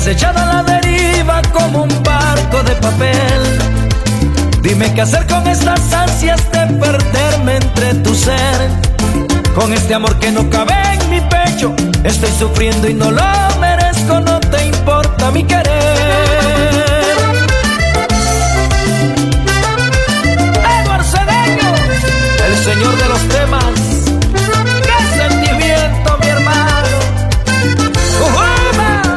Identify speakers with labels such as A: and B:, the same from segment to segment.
A: echado a la deriva como un barco de papel. Dime qué hacer con estas ansias de perderme entre tu ser. Con este amor que no cabe en mi pecho, estoy sufriendo y no lo merezco, no te importa mi querer. Eduardo Cedeño, el señor de los temas. ¡Qué sentimiento, mi hermano! ¡Ujuma!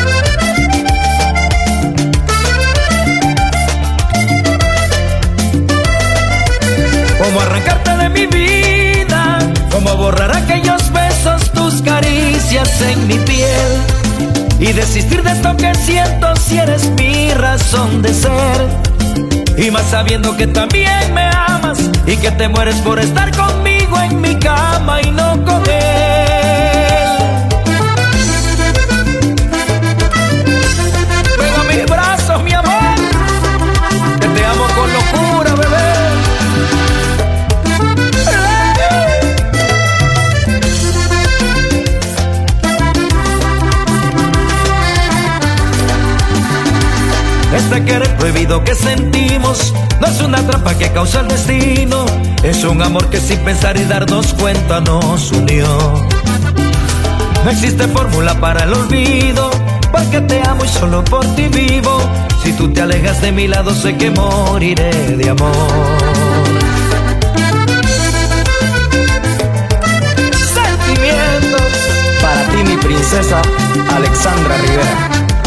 A: ¿Cómo arrancarte de mi vida? ¿Cómo borrar aquellos besos, tus caricias en mi piel? Y desistir de esto que siento si eres mi razón de ser. Y más sabiendo que también me amas y que te mueres por estar conmigo en mi cama y no con él. Ven a mis brazos, mi amor, que te amo con locura, bebé. Este querer prohibido que sentimos no es una trampa que causa el destino. Es un amor que sin pensar y darnos cuenta nos unió. No existe fórmula para el olvido, porque te amo y solo por ti vivo. Si tú te alejas de mi lado sé que moriré de amor. Sentimientos
B: Para ti mi princesa, Alexandra Rivera.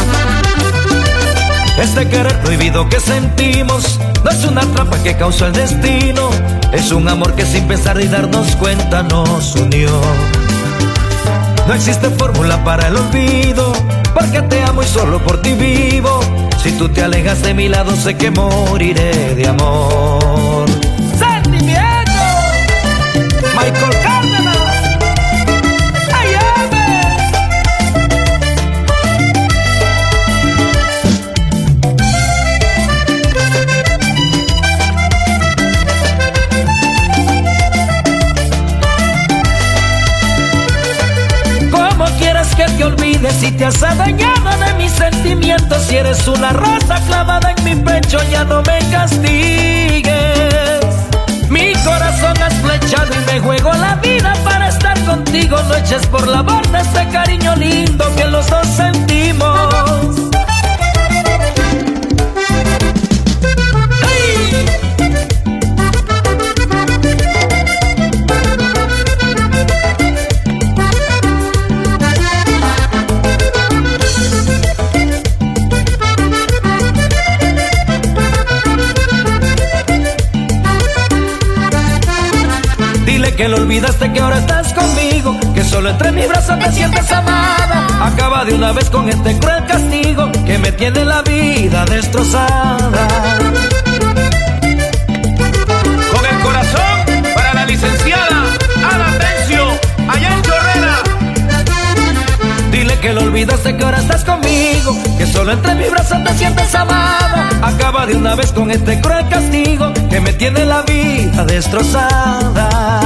A: Este querer prohibido que sentimos no es una trampa que causa el destino. Es un amor que sin pensar y darnos cuenta nos unió. No existe fórmula para el olvido, porque te amo y solo por ti vivo. Si tú te alejas de mi lado sé que moriré de amor. ¡Sentimiento! Michael Cárdenas. Que te olvides si te has adueñado de mis sentimientos. Si eres una rosa clavada en mi pecho, ya no me castigues. Mi corazón has flechado y me juego la vida para estar contigo. No eches por la borda este cariño lindo que los dos sentimos. Que lo olvidaste, que ahora estás conmigo, que solo entre mis brazos te sientes amada. Acaba de una vez con este cruel castigo que me tiene la vida destrozada.
C: Con el corazón para la licenciada Ada Tencio, allá en Chorrera.
A: Dile que lo olvidaste, que ahora estás conmigo, que solo entre mis brazos te sientes amada. Acaba de una vez con este cruel castigo que me tiene la vida destrozada.